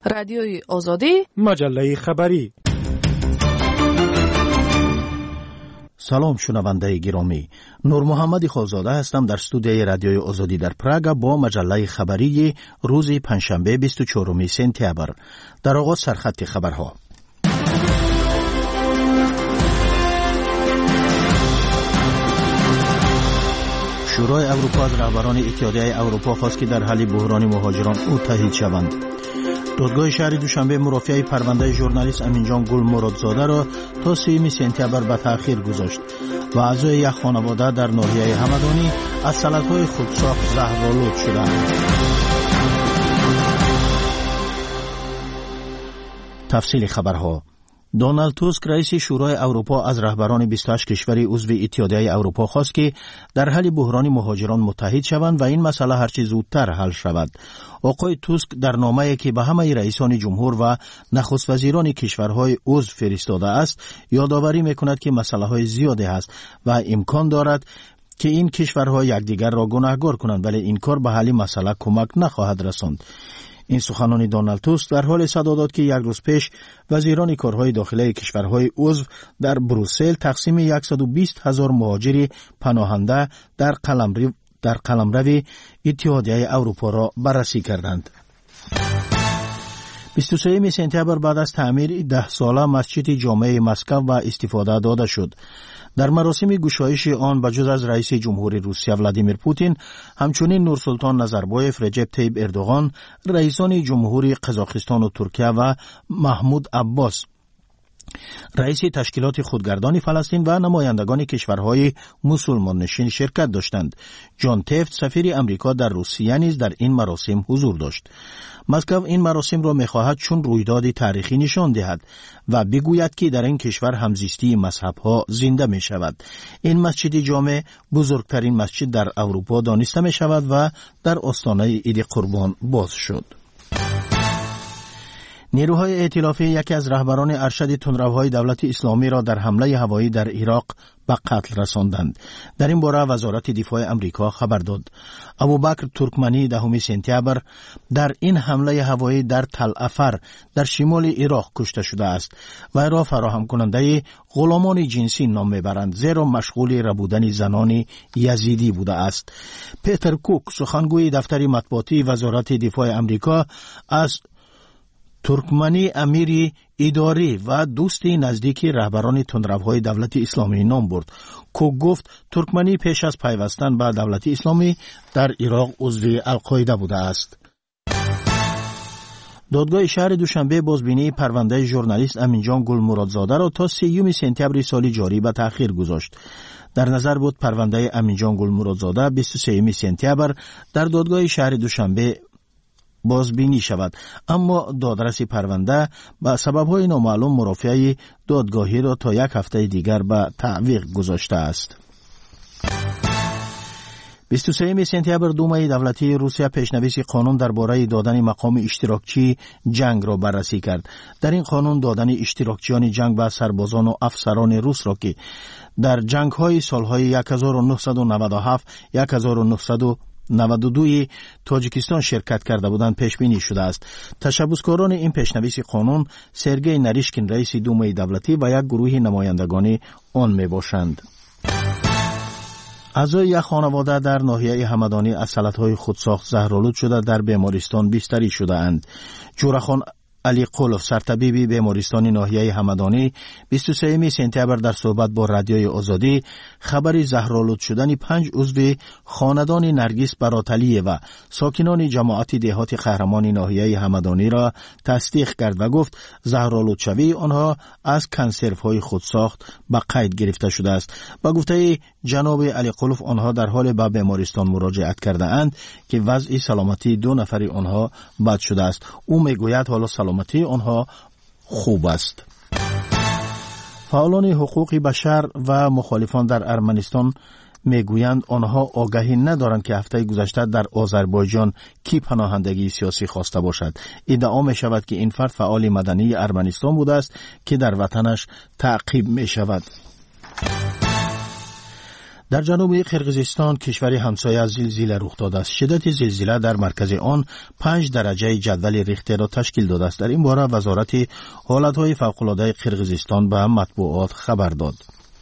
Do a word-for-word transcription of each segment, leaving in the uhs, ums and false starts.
رادیوی آزادی، مجله خبری. سلام شنونده گرامی، نور محمد خالزاده هستم در استودیوی رادیوی آزادی در پراگ با مجله خبری روز پنجشنبه بیست و چهارم سپتامبر. در آغاز سرخط خبرها. شورای اروپا از رهبران اتحادیه اروپا خواست که در حل بحران مهاجران متحد شوند. دادگاه شهر دوشنبه مرافعه پرونده ژورنالیست امینجان گل مرادزاده را تا سوم سپتامبر به تأخیر گذاشت و اعضای یک خانواده در ناحیه همدانی از سلطهای خودساخت زهرآلود شدند. تفصیل خبرها. دونالد توسک رئیس شورای اروپا از رهبران بیست و هشت کشور عضو اتحادیه اروپا خواست که در حل بحران مهاجران متحد شوند و این مسئله هرچه زودتر حل شود. آقای توسک در نامه‌ای که به همه رئیسان جمهور و نخست وزیران کشورهای عضو فرستاده است، یادآوری می‌کند که مسائل زیادی است و امکان دارد که این کشورها یکدیگر را گناهکار کنند، ولی این کار به حل مسئله کمک نخواهد رساند. این سخنان دونالد توسک در حال صدا داد که یک روز پیش وزیران کارهای داخلی کشورهای عضو در بروسل تقسیم صد و بیست هزار مهاجر پناهنده در قلمرو در قلمرو اتحادیه اروپا را بررسی کردند. بیست و سوم سپتامبر بعد از تعمیر ده ساله مسجد جامع مسکو و استفاده داده شد. در مراسم گشایش آن بجز از رئیس جمهوری روسیه ولادیمیر پوتین، همچنین نورسلطان نظربایف، رجب طیب اردوغان، رئیسان جمهوری قزاقستان و ترکیه و محمود عباس، رئیس تشکیلات خودگردان فلسطین و نمایندگان کشورهای مسلمان نشین شرکت داشتند. جان تفت، سفیر امریکا در روسیه نیز در این مراسم حضور داشت. مسکو این مراسم را می‌خواهد چون رویدادی تاریخی نشان دهد و بگوید که در این کشور همزیستی مذهب‌ها زنده می‌شود. این مسجد جامع بزرگترین مسجد در اروپا دانسته می‌شود و در آستانه عید قربان باز شد. نیروهای ائتلافی یکی از رهبران ارشد تندروهای دولت اسلامی را در حمله هوایی در عراق به قتل رساندند. در این باره وزارت دفاع امریکا خبر داد. ابوبکر ترکمنی دهم سپتامبر در این حمله هوایی در تل افر در شمال عراق کشته شده است و را فراهم کننده غلامان جنسی نام میبرند، زیرا مشغول ربودن زنان یزیدی بوده است. پیتر کوک، سخنگوی دفتر مطبوعاتی وزارت دفاع امریکا، از ترکمنی امیری اداری و دوستی نزدیکی رهبران تندروهای دولت اسلامی نام برد. کوک گفت ترکمنی پیش از پیوستن به دولت اسلامی در عراق عضو القاعده بوده است. دادگاه شهر دوشنبه بازبینی پرونده ژورنالیست امینجان گل مرادزاده را تا سوم سپتامبر سال جاری به تأخیر گذاشت. در نظر بود پرونده امینجان گل مرادزاده بیست و سوم سپتامبر در دادگاه شهر دوشنبه بازبینی شود، اما دادرس پرونده به سبب‌های نامعلوم مرافعه دادگاهی را تا یک هفته دیگر به تعویق گذاشته است. بیست و سوم سپتامبر دومای دولتی روسیه پیشنویس قانون درباره دادن مقام اشتراکچی جنگ را بررسی کرد. در این قانون دادن اشتراکچیان جنگ به سربازان و افسران روس را که در جنگ‌های سال‌های هزار و نهصد و نود و هفت هزار و نهصد و نود و دو تاجیکستان شرکت کرده بودند پیش بینی شده است. تشبثکاران این پیشنویس قانون سرگئی نریشکین رئیس دومای دولتی و یک گروه نمایندگان آن می باشند. اعضای یک خانواده در ناحیه همدانی از سلطهای خودساخت زهرآلود شده در بیمارستان بستری شده اند. جورخان علی قلف، سرطبیب بیمارستان ناحیه همدانی، بیست و سوم سپتامبر در صحبت با رادیوی آزادی خبر زهرآلود شدن پنج عضو خاندان نرگس براتلیه و ساکنان جماعت دهات قهرمان ناحیه همدانی را تصدیق کرد و گفت زهرآلود شوی آنها از کنسروهای خودساخت به قید گرفته شده است. با گفته جناب علی قلف آنها در حال به بیمارستان مراجعت کرده اند که وضع سلامتی دو نفر آنها بد شده است. او میگوید حالا سلامتی آنها خوب است. فعالان حقوق بشر و مخالفان در ارمنستان میگویند آنها آگاهی ندارند که هفته گذشته در آذربایجان کی پناهندگی سیاسی خواسته باشد. ادعا می شود که این فرد فعال مدنی ارمنستان بوده است که در وطنش تعقیب می شود. در جنوب قرقیزستان کشور همسایه از زلزله رخ داده است. شدت زلزله در مرکز آن پنج درجه جدول ریختر را تشکیل داده است. در این باره وزارت حالتهای فوق‌العاده قرقیزستان به مطبوعات خبر داد.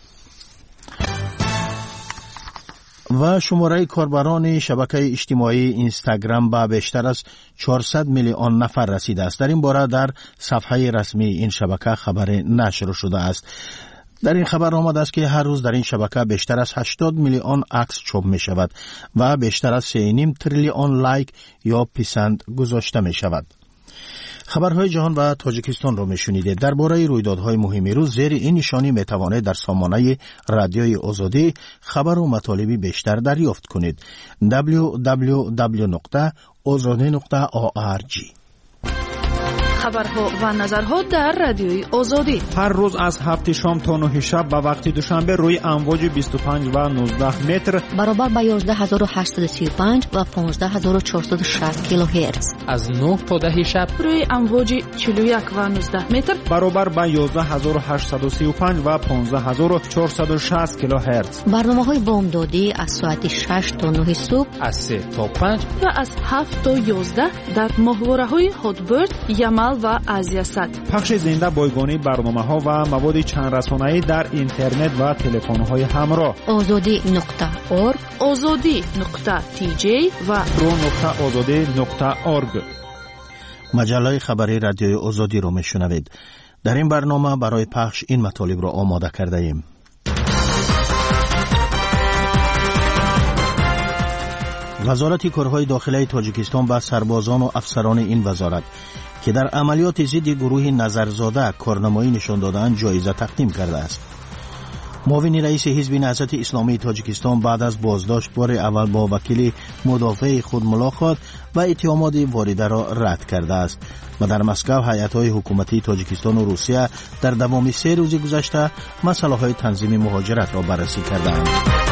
و شماره کاربران شبکه اجتماعی اینستاگرام به بیشتر از چهارصد میلیون نفر رسیده است. در این باره در صفحه رسمی این شبکه خبر نشر شده است. در این خبر آمده است که هر روز در این شبکه بیشتر از هشتاد میلیون عکس چاپ می شود و بیشتر از سه و نیم تریلیون لایک یا پسند گذاشته می شود. خبرهای جهان و تاجیکستان را میشنیدید. درباره رویدادهای مهم روز زیر این نشانی می توانید در سامانه رادیوی آزادی خبر و مطالبی بیشتر دریافت کنید. دبلیو دبلیو دبلیو نقطه آزادی نقطه او آر جی. خبرها و نظرها در رادیوی آزادی هر روز از هفت شام تا نه شب به وقت دوشنبه روی امواج بیست و پنج و نوزده متر برابر با یازده هزار و هشتصد و سی و پنج و پانزده هزار و چهارصد و شصت کیلوهرتز از نه تا ده شب روی امواج چهل و یک و نوزده متر برابر با یازده هزار و هشتصد و سی و پنج و پانزده هزار و چهارصد و شصت کیلوهرتز. برنامه‌های بامدادی از ساعت شش تا نه صبح، از سه تا پنج و از هفت تا یازده در ماهواره‌های هاتبرد، یمل و آسیا صد. پخش زنده بایگانی برنامه‌ها و مواد چند رسانه‌ای در اینترنت و تلفن‌های همراه. آزادی نقطه اورگ، آزادی نقطه تی جی و رو نقطه آزادی نقطه اورگ. مجله خبری رادیوی آزادی رو میشنوید. در این برنامه برای پخش این مطالب را آماده کرده ایم. وزارت کارهای داخلی تاجیکستان به سربازان و افسران این وزارت که در عملیات ضد گروه نظرزاده کارنمایی نشان دادند جایزه تقدیم کرده است. معاون رئیس حزب نهضت اسلامی تاجیکستان بعد از بازداشت بار اول با وکیل مدافع خود ملاقات و اتهامات وارده را رد کرده است و در مسکو هیئت‌های حکومتی تاجیکستان و روسیه در دوام سه روز گذشته مسائل تنظیم مهاجرت را بررسی کردند.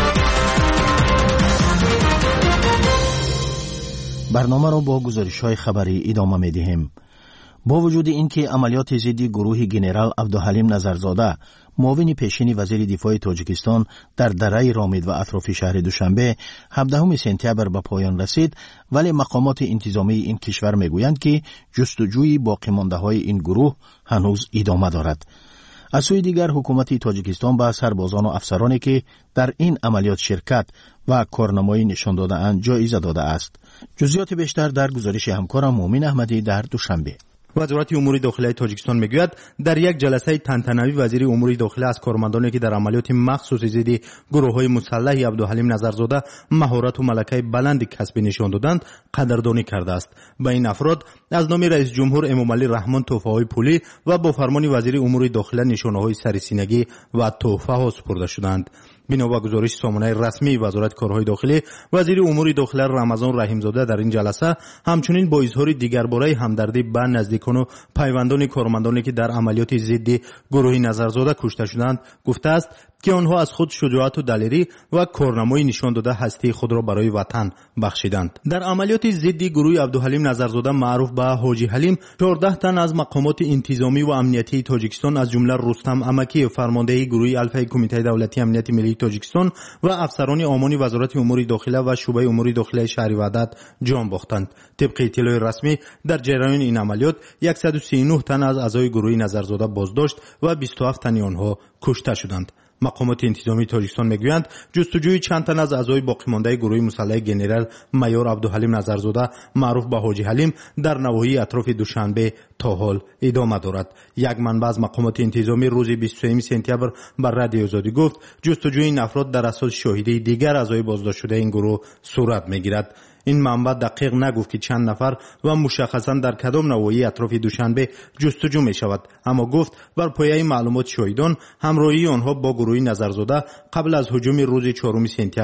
برنامه را با گزارش‌های خبری ادامه می‌دهیم. با وجود اینکه عملیات ضد گروه ژنرال عبدالحلیم نظرزاده معاون پیشین وزیر دفاع تاجیکستان در دره رامید و اطراف شهر دوشنبه هفدهم سپتامبر به پایان رسید، ولی مقامات انتظامی این کشور میگویند که جستجوی باقی مانده های این گروه هنوز ادامه دارد. از سوی دیگر حکومت تاجیکستان به سربازان و افسرانی که در این عملیات شرکت و کارنمایی نشان داده اند جایزه داده است. جزئیات بیشتر در گزارش همکارم مومن احمدی در دوشنبه. وزارت امور داخلی تاجیکستان میگوید در یک جلسه تنتنوی وزیر امور داخلی از کارمندانی که در عملیات مخصوص ضد گروه‌های مسلح عبدالحلیم نظرزاده مهارت و ملکه بلند کسبی نشان دادند قدردانی کرده است. به این افراد از نام رئیس جمهور امامعلی رحمان تحفه‌های پولی و با فرمان وزیر امور داخلی نشانه‌های سرسینگی و تحفه‌ها سپرده شدند. بنا به گزارش سامانه رسمی وزارت کارهای داخلی، وزیر امور داخلی رمضان رحیمزاده در این جلسه همچنین با اظهار دیگرباره همدردی به نزدیکان و پیوندان کارمندانی که در عملیات ضد گروه نظرزاده کشته شدند گفته است که آنها از خود شجاعت و دلیری و کارنمایی نشان داده هستی خود را برای وطن بخشیدند. در عملیات ضد گروه عبدالحلیم نظرزاده معروف به حاجی حلیم، چهارده تن از مقامات انتظامی و امنیتی تاجیکستان از جمله رستم امکی فرمانده گروه الفای کمیته دولتی امنیت ملی تاجیکستان و افسران امانی وزارت امور داخلی و شعبه امور داخلی شهر وحدت جان باختند. طبق اطلاع رسمی در جریان این عملیات صد و سی و نه تن از اعضای گروه نظرزاده بازداشت و بیست و هفت تن آنها کشته شدند. مقامات انتظامی تاجیکستان میگویند جستجوی چند تن از اعضای باقی مانده گروه مسلح ژنرال مایور عبدالحلیم نظرزاده معروف به حاجی حلیم در نواحی اطراف دوشنبه تا حال ادامه دارد. یک منبع از مقامات انتظامی روز بیست و سوم سپتامبر بر رادیو آزادی گفت جستجوی این افراد در اساس شاهدی دیگر اعضای بازداشت شده این گروه صورت میگیرد. این منبع دقیق نگفت که چند نفر و مشخصا در کدام نواحی اطراف دوشنبه جستجو می شود، اما گفت بر پایه معلومات شاهدان همراهی آنها با گروه نظرزاده قبل از هجوم روز چهارم سپتامبر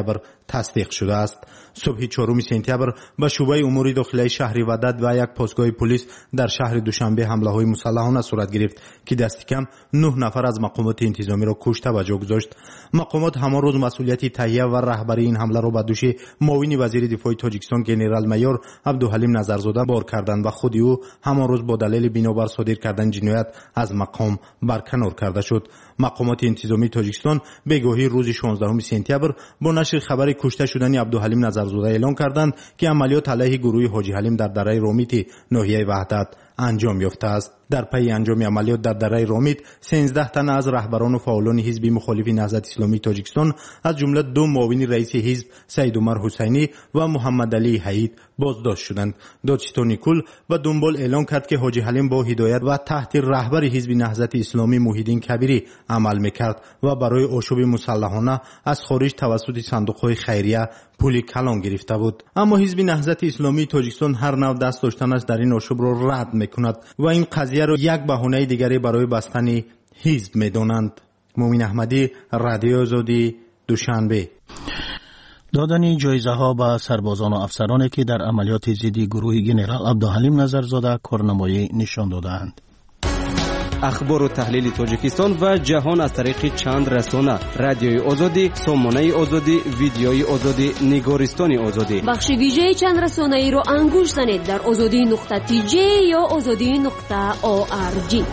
تصدیق شده است. صبح چهارم سپتامبر به شعبه امور داخلی شهر ودد و یک پستگاه پلیس در شهر دوشنبه حمله‌های مسلحانه صورت گرفت که دست کم نه نفر از مقامات انتظامی را کشته و جا گذاشت. مقامات همان روز مسئولیت تهیه و رهبری این حمله را به دوش معاون وزیر دفاع تاجیکستان گنرال مایور عبدالحلیم نظرزاده بار کردند و خود او همان روز با دلیل بنابر صادر کردن جنایت از مقام برکنار کرده شد. مقامات انتظامی تاجیکستان بگاهی روز شانزدهم سپتامبر با نشر خبر کشته شدن عبدالحلیم نظرزاده اعلان کردند که عملیات علیه گروه حاجی حلیم در دره رامیت ناحیه وحدت انجام یافته است. در پی انجام عملیات در دره رامیت سیزده تن از رهبران و فعالان حزب مخالف نهضت اسلامی تاجیکستان از جمله دو معاون رئیس حزب سید عمر حسینی و محمد علی حید بازداشت شدند. دادستان کل و دنبال اعلان کرد که حاجی حلیم با هدایت و تحت رهبر حزب نهضت اسلامی محیدین کبیری عمل میکرد و برای آشوب مسلحانه از خارج توسط صندوق‌های خیریه پول کلان گرفته بود. اما حزب نهضت اسلامی تاجیکستان هر نوع دست داشتنش در این آشوب را رد میکند و این قضیه را یک بهانه دیگری برای بستن حزب میدانند. مومن احمدی، رادیو آزادی، دوشنبه. دادن جایزه ها به سربازان و افسرانی که در عملیات ضد گروه گنرال عبدالحلیم نظرزاده کارنمایی نشان دادند. اخبار و تحلیل تاجیکستان و جهان از طریق چند رسانه: رادیوی آزادی، سامانه آزادی، ویدیوی آزادی، نگارستان آزادی. بخش ویژه چند رسانه ای را انگوش زنید در آزادی نقطه تی جی یا آزادی نقطه او آر جی.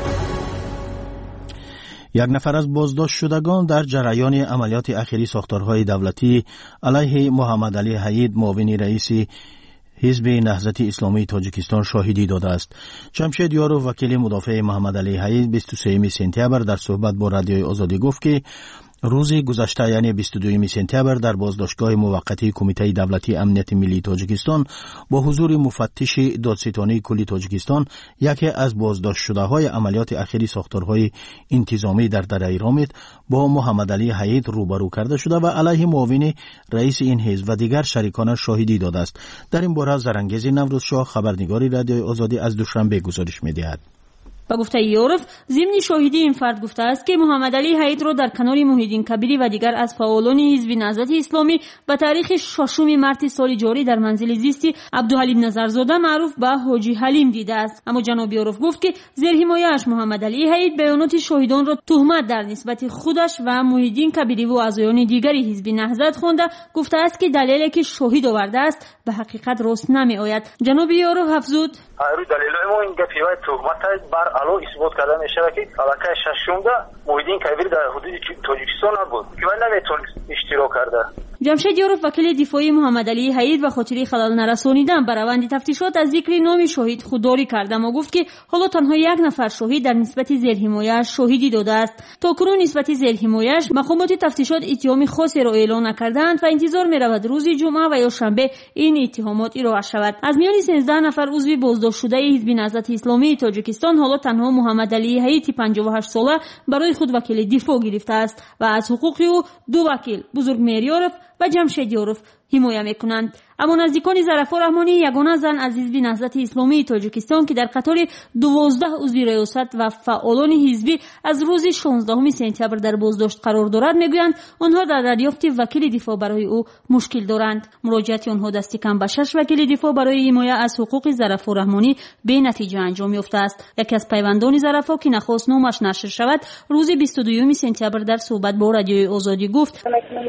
یک نفر از بازداشت شدگان در جریان عملیات اخیری ساختارهای دولتی علیه محمد علی حید معاون رئیس حزب نهضت اسلامی تاجیکستان شاهدی داده است. جمشید یاروف وکیل مدافع محمد علی حید بیست و سوم سپتامبر در صحبت با رادیوی آزادی گفت که روز گذشته یعنی بیست و دوم سپتامبر در بازداشتگاه موقتی کمیته دولتی امنیت ملی تاجیکستان با حضور مفتش دادستانی کلی تاجیکستان یکی از بازداشت شده های عملیات اخیری ساختارهای انتظامی در دره رامیت با محمد علی حید روبرو کرده شده و علیه معاون رئیس این حزب و دیگر شریکانش شاهدی داده است. در این باره زرانگیز نوروز شاه خبرنگاری رادیوی آزادی از دوشنبه گزارش می‌دهد. با گفته یاروف ضمن شاهدی این فرد گفته است که محمد علی حید را در کنار محیدین کبیری و دیگر از فعالان حزب نهضت اسلامی به تاریخ ششم مارس سال جاری در منزل زیستی عبدالحلیم نظرزاده معروف به حاجی حلیم دیده است. اما جناب یاروف گفت که زیر حمایه‌اش محمد علی حید بیانات شاهدان را تهمت در نسبت خودش و محیدین کبیری و اعضایان دیگری حزب نهضت خوانده گفته است که دلیلی که شاهد آورده است به حقیقت راست نمی آید. جناب یاروف افزود: روی دلیل ما این گپی‌های تهمت بر علا اثبات کرده میشه که علاقه ششم محیدین کبیری در حدود تاجیکستان نبود که من نمیتونم اشتراک کرده. جمشید یاروف وکیل دفاعی محمد علی حید و خاطری خلال نرسانیدن بر روند تفتیشات از ذکر نام شاهد خودداری کرده و گفت که حالا تنها یک نفر شاهد در نسبت زیرحمایه‌اش شاهدی داده است. تاکنون نسبت زیرحمایه‌اش مقامات تفتیشات اتهام خاصی را اعلان نکردند و انتظار می‌رود روز جمعه و یا شنبه این اتهامات ایراد شود. از میان سیزده نفر عضو بازداشت شده حزب نهضت اسلامی تاجیکستان حالا تنها محمد علی حید پنجاه و هشت ساله برای خود وکیل دفاع گرفته است و از حقوق او دو وکیل بزرگمهر یاروف و جمشید یاروف حمایت میکنند. اما نزدیکان ظرفا رحمانی یگانه زن از حزب نهضت اسلامی تاجیکستان که در قطار دوازده عضو ریاست و فعالان حزبی از روز شانزدهم سپتامبر در بازداشت قرار دارد میگویند آنها در دریافت وکیل دفاع برای او مشکل دارند. مراجعت آنها دست کم به شش وکیل دفاع برای حمایت از حقوق ظرفا رحمانی به نتیجه انجام یافته است. یکی از پیوندان ظرفا که نخواست نامش نشر شود روز بیست و دوم سپتامبر در صحبت با رادیوی آزادی گفت: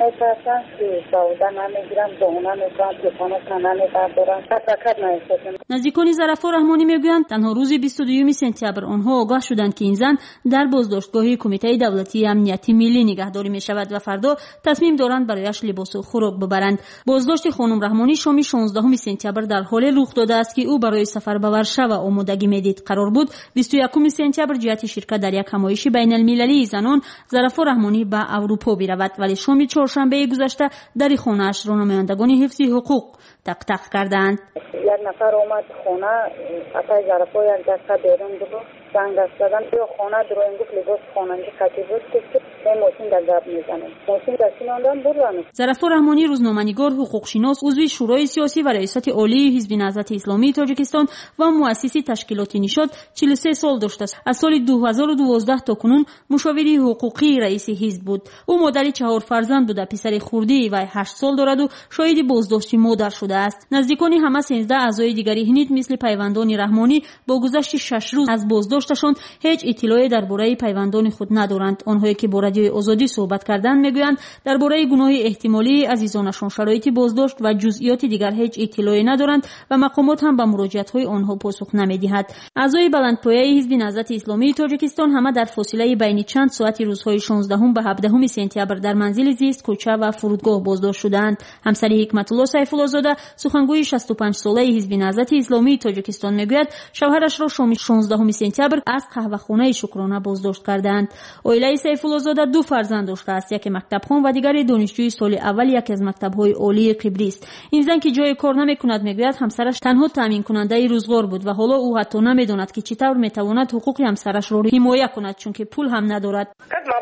نزدیکان ظرفا رحمانی میگویند تنها روز بیست و دوم سپتامبر آنها آگاه شدند که این زن در بازداشتگاه کمیته دولتی امنیتی ملی نگهداری می شود و فردا تصمیم دارند برایش لباس و خوراک ببرند. بازداشت خانم رحمانی شام شانزدهم سپتامبر در حال رخ داده است که او برای سفر به ورشو آمادگی میدید. قرار بود بیست و یکم سپتامبر جهت شرکت در یک همایش بین المللی زنان ظرفا رحمانی به اروپا برود، ولی شام چهارشنبه گذشته در خانه‌اش رانمایندگان حفظ حقوق تق تق کردند. یک نفر اومد خونه، اصلا ظرفا یک دسته بیرون بود زنگ زدن یا خانه دروین گفت لباس خانگی خطی بود که این موسیم در گپ میزنه موسیم دستی ناندن برانه. ظرفا رحمانی روزنامه‌نگار، حقوقشناس، عضو شورای سیاسی و ریاست عالی حزب نهضت اسلامی تاجیکستان و مؤسس تشکیلات نشاط چهل و سه سال داشته است. از سال دو هزار و دوازده تا کنون مشاوری حقوقی رئیس حزب بود. او مادر چهار فرزند بود، پسر خردی و هشت سال دارد و شاهد بازداشت مادر شده است. نزدیکان همه سیزده اعضای دیگری هنیت مثل پیوندان رحمانی با گذشت شش روز از بازداشتشان هیچ اطلاعی درباره پیوندان خود ندارند. آنهایی که با رادیوی آزادی صحبت کردند میگویند درباره گناه احتمالی عزیزانشان، شرایط بازداشت و جزئیات دیگر هیچ اطلاعی ندارند و مقامات هم به مراجعت‌های آنها پاسخ نمی‌دهد. اعضای بلندپایه حزب نهضت اسلامی تاجیکستان همه در فاصله بین چند ساعت روزهای شانزدهم و هفدهم سپتامبر در منزل زیست، کوچه و فرودگاه بازداشت شدند. همسر حکمت الله سیف‌الله زاده، سخنگوی شصت و پنج ساله حزب نهضت اسلامی تاجیکستان میگوید شوهرش را شام شانزدهم سپتامبر از قهوه‌خانه شکرانه بازداشت کردند. اویلای سیف‌الله زاده دو فرزند داشته است، یک مکتبخوان و دیگری دانشجوی سال اول یک از مکتب‌های عالی قبرس است. این زن که جای کار نمی‌کند میگوید همسرش تنها تامین کننده روزگار بود و حالا او حتی نمی‌داند که چطور می‌تواند حقوق همسرش را حمایت کند چون که پول هم ندارد.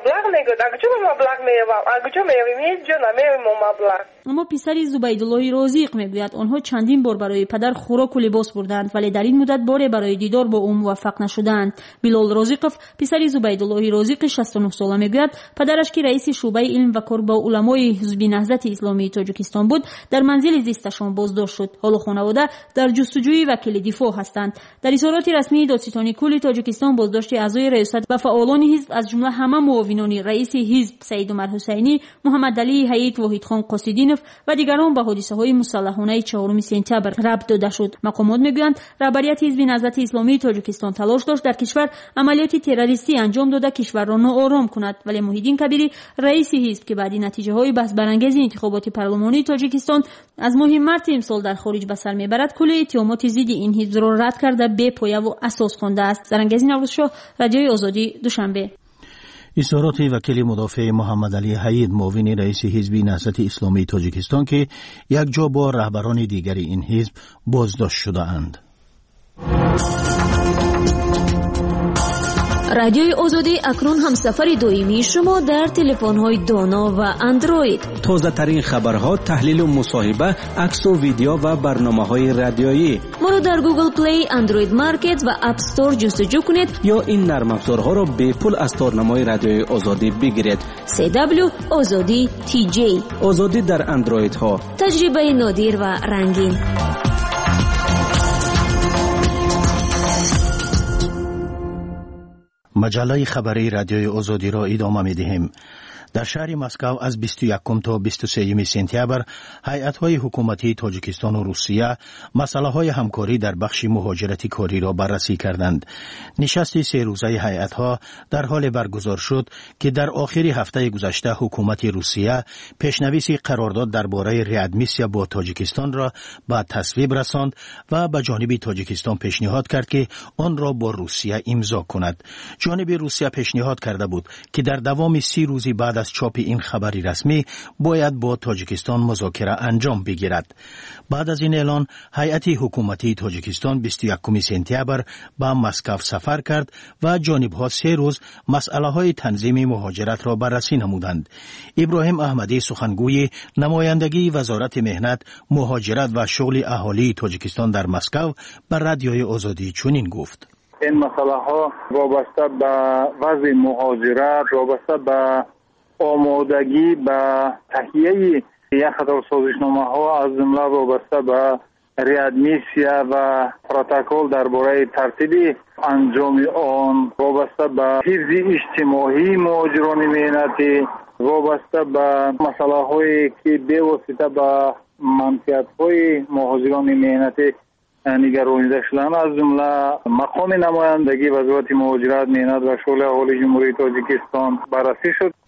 اما پسر زبیدالله رازق میگوید آنها چندین بار برای پدر خوراک و لباس بردند ولی در این مدت بار برای دیدار با او موفق نشدند. بلال رازقов پسر زبیدالله رازق شصت و نه ساله میگوید پدرش که رئیس شعبه علم و کار با علمای حزب نهضت اسلامی تاجیکستان بود در منزل زیستشان بازداشت شد. حالا خانواده در جستجوی وکیل دفاع هستند. در اظهارات رسمی دادستانی کل تاجیکستان بازداشت اعضای ریاست و فعالان حزب از جمله همه معاونان رئیس حزب سید عمر حسینی، محمد علی حیات، وحید خان قاصدینوف و دیگران به حادثه‌های مسلحانه چهارم سپتامبر ربط داده شد. مقامات میگویند رهبریت حزب نهضت اسلامی تاجیکستان تلاش داشت در کشور عملیات تروریستی انجام داده کشور را ناآرام کند ولی محیدین کبیری رئیس حزب که بعد نتیجه‌های بحث برانگیز انتخابات پارلمانی تاجیکستان از مهم مارت امسال در خارج به سر میبرد کل اتهامات ضد این حزب را رد کرده بی پایه و اساس خوانده است. زرنگزی نوروزشاه، رادیوی آزادی، دوشنبه. اظهارات وکیل مدافع محمد علی حیات، معاون رئیس حزب نهضت اسلامی تاجیکستان که یک جا با رهبران دیگری این حزب بازداشت شده اند. رادیوی آزادی اکنون هم سفر دائمی شما در تلفن‌های دانا و اندروید. تازه ترین خبرها، تحلیل و مصاحبه، عکس و ویدیو و برنامه‌های رادیویی. ما رو در گوگل پلی، اندروید مارکت و اپ استور جستجو کنید یا این نرم افزارها را به پول از تارنمای رادیوی آزادی بگیرید. سی دبلیو آزادی تی جی. آزادی در اندروید ها. تجربه نادر و رنگین. مجله خبری رادیوی آزادی را ادامه می‌دهیم. در شهر مسکو از بیست و یکم تا بیست و سوم سپتامبر هیئت‌های حکومتی تاجیکستان و روسیه مسائل همکاری در بخش مهاجرتی کاری را بررسی کردند. نشست سه روزه هیئت‌ها در حال برگزار شد که در آخر هفته گذشته حکومت روسیه پیشنویس قرارداد درباره ریادمیسیا با تاجیکستان را به تصویب رساند و به جانب تاجیکستان پیشنهاد کرد که آن را با روسیه امضا کند. جانب روسیه پیشنهاد کرده بود که در دوام سی روزی بعد از چاپ این خبری رسمی باید با تاجیکستان مذاکره انجام بگیرد. بعد از این اعلان هیئت حکومتی تاجیکستان بیست و یکم سپتامبر به مسکو سفر کرد و جانب‌ها سه روز مسئله‌های تنظیم مهاجرت را بررسی نمودند. ابراهیم احمدی، سخنگوی نمایندگی وزارت مهنت، مهاجرت و شغل اهالی تاجیکستان در مسکو به رادیوی آزادی چنین گفت: این مسئله ها وابسته به وضع مهاجرت، وابسته به آمادگی به تهیه یک خطر سازشنامه ها از جمله وابسته به ریادمیسیا و پروتکل درباره ترتیب انجام آن، وابسته به حفظ اجتماعی مهاجران مهنتی، وابسته به مسئله هایی که به واسطه به منفعت های مهاجران مهنتی نگرانیده شدن از جمله مقام نمایندگی وزارت مهاجرت، مهنت و شغل اهالی جمهوری تاجیکستان بررسی شد.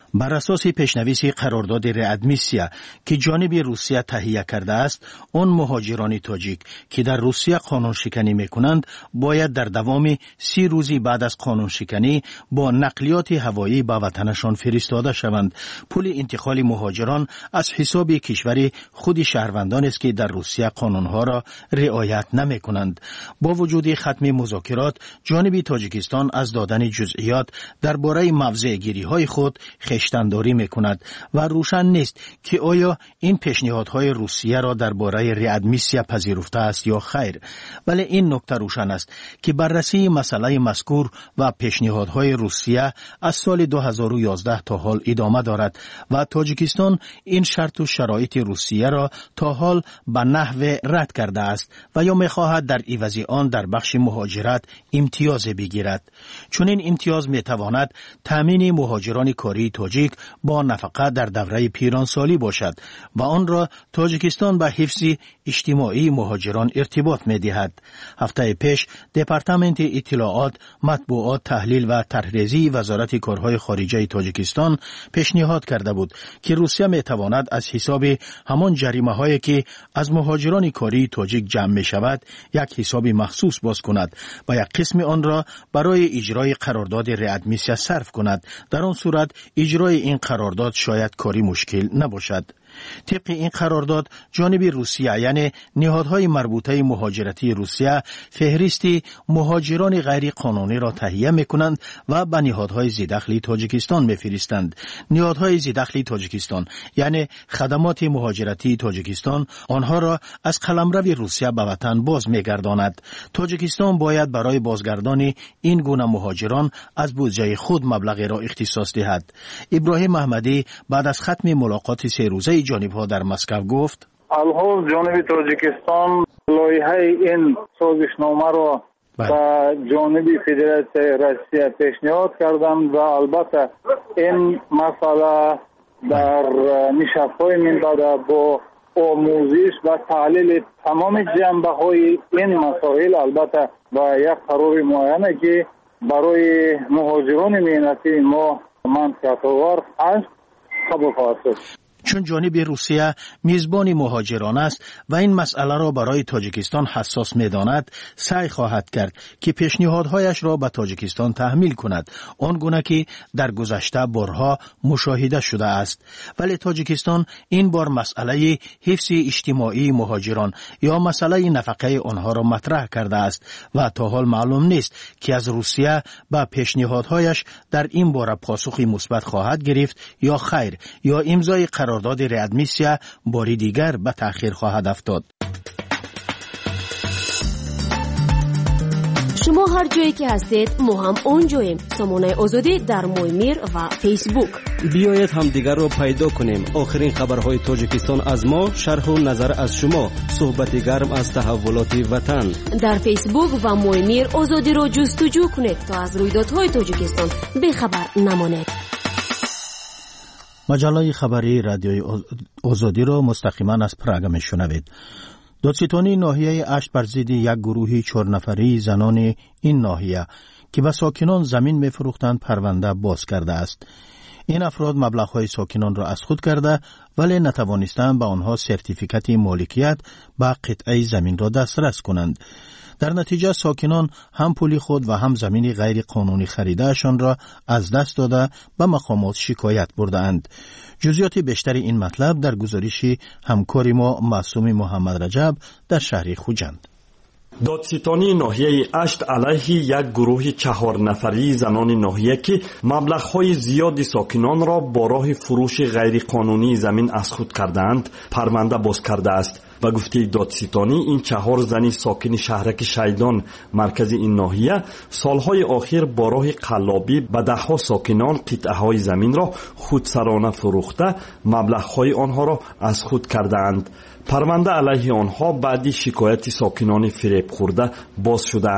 بر اساس پیشنویس قرارداد ریادمیسیا که جانب روسیه تهیه کرده است، آن مهاجران تاجیک که در روسیه قانون شکنی میکنند باید در دوام سی روزی بعد از قانون شکنی با نقلیات هوایی به وطنشان فرستاده شوند. پول انتقال مهاجران از حساب کشور خود شهروندان است که در روسیه قانونها را رعایت نمیکنند. با وجود ختم مذاکرات، جانب تاجیکستان از دادن جزئیات درباره موضع گیری های خود خشتنداری میکند و روشن نیست که آیا این پیشنهادهای روسیه را درباره ریادمیسیا پذیرفته است یا خیر. ولی این نکته روشن است که بررسی مسئله مذکور و پیشنهادهای روسیه از سال دو هزار و یازده تا حال ادامه دارد و تاجیکستان این شرط و شرایط روسیه را تا حال به نحو رد کرده است و یا میخواهد در عوض آن در بخش مهاجرت امتیاز بگیرد. چون این امتیاز میتواند تامین مهاجران کاری تاجیک با نفقه در دوره پیرانسالی باشد و آن را تاجیکستان به حفظ اجتماعی مهاجران ارتباط می‌دهد. هفته پیش دپارتمنت اطلاعات، مطبوعات، تحلیل و طرحریزی وزارت کارهای خارجه تاجیکستان پیشنهاد کرده بود که روسیه می‌تواند از حساب همان جریمه‌هایی که از مهاجران کاری تاجیک جمع می‌شود یک حساب مخصوص باز کند و یک قسم آن را برای اجرای قرارداد ریادمیسیا صرف کند. در آن صورت اجرای این قرارداد شاید کاری مشکل نباشد. طبق این قرارداد جانب روسیه یعنی نهادهای مربوطه مهاجرتی روسیه فهرست مهاجران غیر قانونی را تهیه میکنند و به نهادهای ذی‌دخل تاجیکستان میفرستند. نهادهای ذی‌دخل تاجیکستان یعنی خدمات مهاجرتی تاجیکستان آنها را از قلمرو روسیه به وطن باز میگرداند. تاجیکستان باید برای بازگردانی این گونه مهاجران از بودجه خود مبلغی را اختصاص دهد. ابراهیم احمدی بعد از ختم ملاقات سه روزه جانب‌ها در مسکو گفت: الحال جانب تاجیکستان لایحه این سازشنامه را با جانب فدراسیون روسیه پیشنهاد کردند و البته این مسئله در نشست‌های منطقه با آموزش و تحلیل تمام جنبه‌های این مسائل البته با یک قرار معینه که برای مهاجران مهنتی ما منطقه‌وار است قبول خواهد شد. چون جانب روسیه میزبان مهاجران است و این مسئله را برای تاجیکستان حساس می‌داند، سعی خواهد کرد که پیشنهادهایش را به تاجیکستان تحمیل کند، آنگونه که در گذشته بارها مشاهده شده است. ولی تاجیکستان این بار مسئله حفظ اجتماعی مهاجران یا مسئله نفقه آنها را مطرح کرده است و تا حال معلوم نیست که از روسیه به پیشنهادهایش در این باره پاسخی مثبت خواهد گرفت یا خیر، یا امضای قرارداد ریادمیسیا باری دیگر به تأخیر خواهد افتاد. شما هر جایی که هستید ما هم اونجاییم. سامانه آزادی در مویمیر و فیسبوک. بیایید هم دیگر رو پیدا کنیم. آخرین خبرهای تاجیکستان از ما، شرح و نظر از شما، صحبت گرم از تحولات وطن. در فیسبوک و مویمیر آزادی رو جستجو کنید تا از رویدادهای تاجیکستان بی‌خبر نمانید. مجله خبری رادیوی آزادی را مستقیما از پراگ میشنوید. دادستانی ناحیه اشت بر ضد یک گروه چهار نفری زنان این ناحیه که به ساکنان زمین میفروختند پرونده باز کرده است. این افراد مبلغ‌های ساکنان را از خود کرده ولی نتوانستند به آنها سرتیفیکت مالکیت به قطعه زمین را دسترس کنند. در نتیجه ساکنان هم پول خود و هم زمین غیر قانونی خریدهشان را از دست داده به مقامات شکایت بردند. جزئیات بیشتر این مطلب در گزارش همکار ما معصوم محمد رجب در شهر خوجند. دادستانی ناحیه اشت علیه یک گروه چهار نفری زنان ناحیه که مبلغ‌های زیادی ساکنان را با راه فروش غیر قانونی زمین از خود کردند پرونده باز کرده است. و گفته دادستانی این چهار زنی ساکن شهرک شیدان مرکز این ناحیه سالهای آخر با راه قلابی به دهها ساکنان قطعه‌های زمین را خودسرانه فروخته مبلغ‌های آنها را از خود کردند. پرونده علیه آنها بعد شکایت ساکنان فریب خورده باز شده است.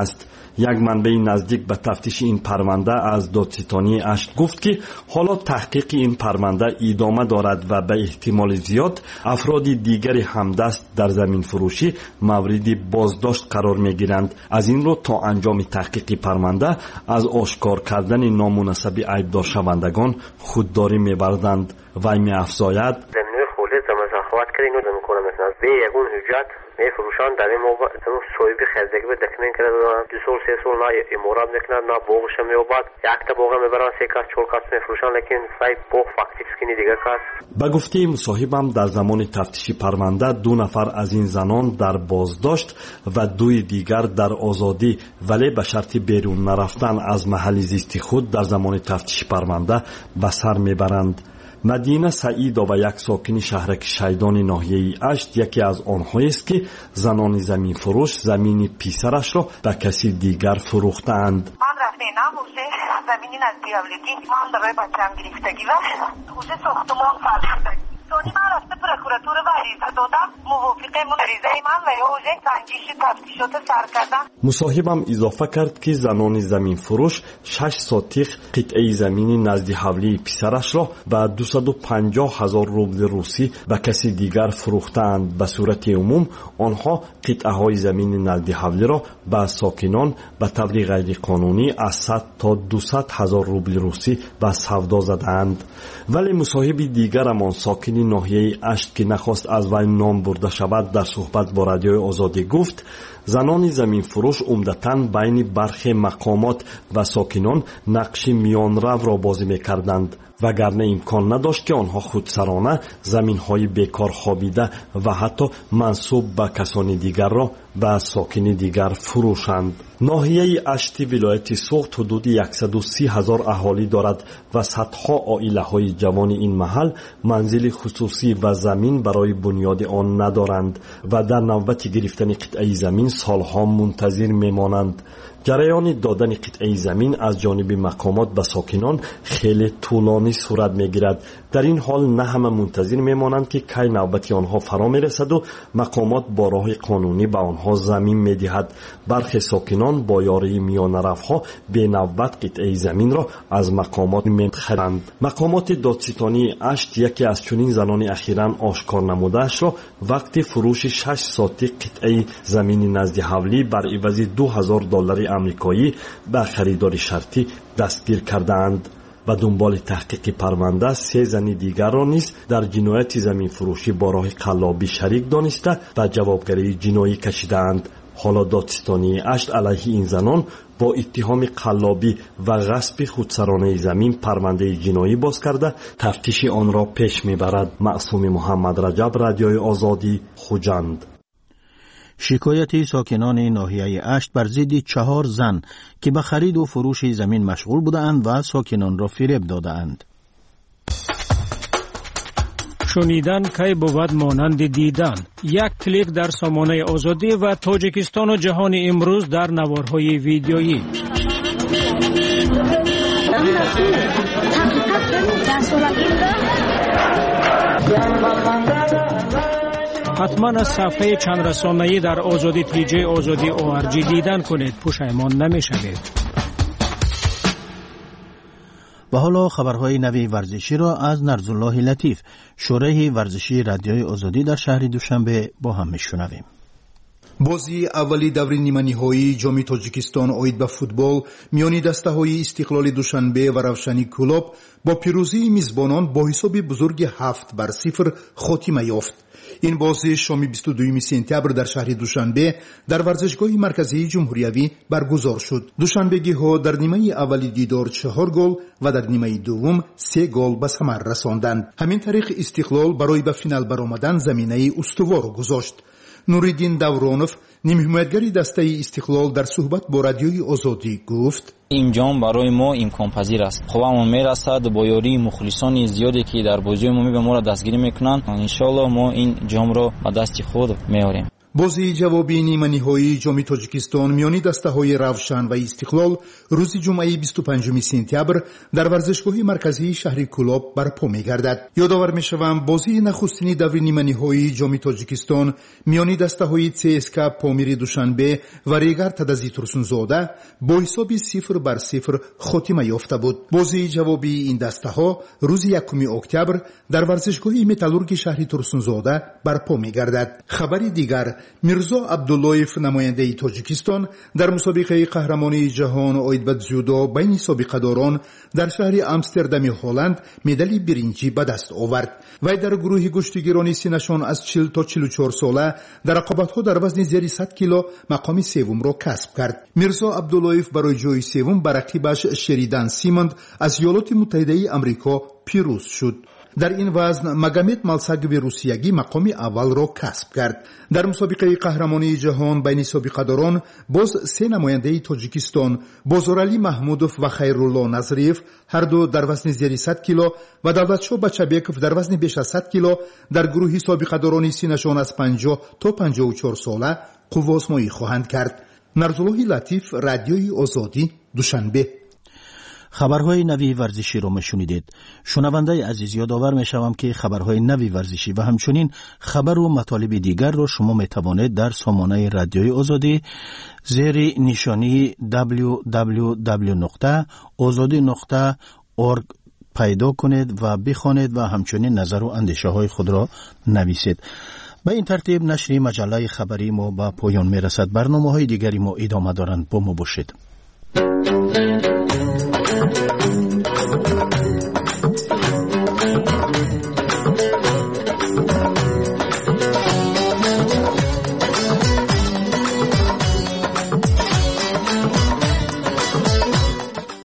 یک منبع نزدیک به تفتیش این پرونده از دادستانی اشت گفت که حالا تحقیق این پرونده ادامه دارد و به احتمال زیاد افراد دیگری همدست در زمین فروشی مورد بازداشت قرار میگیرند. از این رو تا انجام تحقیق پرونده از آشکار کردن نامناسب عیبدار شوندگان خودداری میبردند. وی می‌افزاید زمینه خودت مزخرفات کردن و میکنه مثلا به یگون حجت میفروشان در این موقع صاحبی خریدگی به دکمن کرده دو سال سه سال نه امارات میکنند نه بوغش میوباد یک تا بوغ میبرن سه کاس چهار کاس میفروشن لیکن فای بوغ فاکتیکس کنی دیگه کاس. به گفته مصاحبم در زمان تفتیش پرونده دو نفر از این زنان در بازداشت و دوی دیگر در آزادی ولی به شرط بیرون نرفتن از محل زیست خود در زمان تفتیش پرونده به سر میبرند. مدینه سعیدا و یک ساکن شهرک شیدان ناحیه اشت یکی از آنهایی است که زنان زمین فروش زمین پیسرش را به کسی دیگر فروختند. من رفتینم حوزه زمینی نزدی اولیدی من برای بچم گرفتگی و حوزه ساختمان فرشدگی دونی من رفته پرکوراتور و عریضه دادم موافقه من عریضه من و حوزه سنجش تفتیشات سر کردم. مصاحبم اضافه کرد که زنان زمین فروش شش ساتیق قطعه زمین نزدی حولی پسرش را به دویست و پنجاه هزار روبل روسی به کسی دیگر فروختند. به صورت عموم آنها قطعه های زمین نزدی حولی را به ساکنان به طور غیر قانونی از صد تا دویست هزار روبل روسی به سودا زدند. ولی مصاحب دیگرمان ساکن ناحیه اشت که نخواست از وی نام برده شود در صحبت با رادیوی آزادی گفت زنان زمین فروش عمدتاً بین برخی مقامات و ساکنان نقش میانرو را بازی می‌کردند وگرنه امکان نداشت که آنها خودسرانه زمین‌های بیکار خوابیده و حتی منسوب به کسان دیگر را به ساکن دیگر فروشند. ناحیه اشتی ولایت سوخت حدود صد و سی هزار اهالی دارد و صدها عائله‌های جوان این محل منزل خصوصی و زمین برای بنیاد آن ندارند و در نوبت گرفتن قطعه زمین سالها منتظر میمانند. جریان دادن قطعه زمین از جانب مقامات به ساکنان خیلی طولانی صورت میگیرد. در این حال نه همه منتظر میمانند که کی نوبت آنها فرا میرسد و مقامات با راه قانونی به آنها زمین میدهد. برخی ساکنان با یاری میانرفها به نوبت قطعه زمین را از مقامات میخرند. مقامات دادستانی اشت یکی از چنین زنان اخیراً آشکار نموده‌اش را وقتی فروش شش ساتی قطعه زمین نزد حولی بر عوض دو هزار دلار امریکایی به خریدار شرطی دستگیر کردند. و دنبال تحقیق پرونده سه زن دیگر را نیز در جنایت زمین فروشی با راه قلابی شریک دانسته و جوابگری جنایی کشیدند. حالا دادستانی اشت علیه این زنان با اتهام قلابی و غصب خودسرانه زمین پرونده جنایی باز کرده تفتیش آن را پیش میبرد. معصوم محمد رجب، رادیوی آزادی، خوجند. شکایت ساکنان ناحیه اشت بر ضد چهار زن که به خرید و فروش زمین مشغول بودند و ساکنان را فریب دادند. شنیدن کی بود مانند دیدن. یک کلیک در سامانه آزادی و تاجیکستان و جهان امروز در نوارهای ویدیویی. حتما از صفحه چند رسانه‌ای در آزادی تیجی آزادی او آر جی دیدن کنید، پشیمان نمی‌شوید. و حالا خبرهای نوی ورزشی را از نرزالله لطیف، شورای ورزشی رادیوی آزادی در شهر دوشنبه با هم میشنویم. بازی اولی دوری نیمه‌نهایی جام تاجیکستان اوید به فوتبال میانی دسته‌های استقلال دوشنبه و روشنی کلوب با پیروزی میزبانان با حساب بزرگ هفت بر صفر خاتمه یافت. این بازی شام بیست و دو سپتامبر در شهر دوشنبه در ورزشگاه مرکزی جمهوریوی برگزار شد. دوشنبگی‌ها در نیمه اولی دیدار چهار گل و در نیمه دوم سه گل به ثمر رساندند. همین طریق استقلال برای به فینال برآمدن زمینه استوار گذاشت. نوریدین دورانوف، نیم حمایتگری دسته استقلال در صحبت با رادیوی آزادی گفت: این جام برای ما امکان پذیر است. خوبمون میرسد با یاری مخلصان زیادی که در بازی عمومی به ما را دستگیری میکنند. ان شاء الله ما این جام را به دست خود میاریم. بازی جوابی نیمه نهایی جام تاجیکستان میان دسته‌های روشن و استقلال روز جمعه بیست و پنجم سپتامبر در ورزشگاه مرکزی شهر کولاب برپا می‌گردد. یادآور می‌شوم بازی نخستین دور نیمه نهایی جام تاجیکستان میان دسته‌های سی اس کے پامیر دوشنبه و ریگر تدزی ترسونزاده با حساب صفر بر صفر خاتمه یافته بود. بازی جوابی این دسته‌ها روز یکم اکتبر در ورزشگاه متالورگ شهر ترسونزاده برپا می‌گردد. خبری دیگر میرزا عبداللهیف نماینده تاجیکستان در مسابقه قهرمانی جهان آید به جودو بین سابقه‌داران در شهر آمستردام هلند مدال برنجی به دست آورد. وی در گروه گشتیگیران سینه‌شان از چهل تا چهل و چهار ساله در رقابت‌ها در وزن زیر صد کیلو مقام سوم را کسب کرد. میرزا عبداللهیف برای جای سوم بر رقیبش شریدان سیمند از ایالات متحده آمریکا پیروز شد. در این وزن مگامد مالساگوی روسیگی مقام اول را کسب کرد. در مسابقه قهرمانی جهان بین سابقه‌داران باز سه نماینده تاجیکستان بازارعلی محمودوف و خیرالله نظریف هر دو در وزن زیر صد کیلو و دولتشاه بچه‌بکوف در وزن بیش از صد کیلو در گروه سابقه‌داران سینه‌شان از پنجاه تا پنجاه و چهار ساله قوه‌آزمایی خواهند کرد. نرزالله لطیف، رادیوی آزادی، دوشنبه. خبرهای نوی ورزشی رو میشنیدید. شنونده عزیز، یادآور میشوم که خبرهای نوی ورزشی و همچنین خبر و مطالب دیگر رو شما میتوانید در سامانه رادیوی آزادی زیر نشانی دبلیو دبلیو دبلیو نقطه آزادی نقطه اورگ پیدا کنید و بخوانید و همچنین نظر و اندیشه های خود را نویسید. به این ترتیب نشر مجله خبری ما به پایان میرسد. برنامه های دیگری ما ادامه دارند. با ما باشید.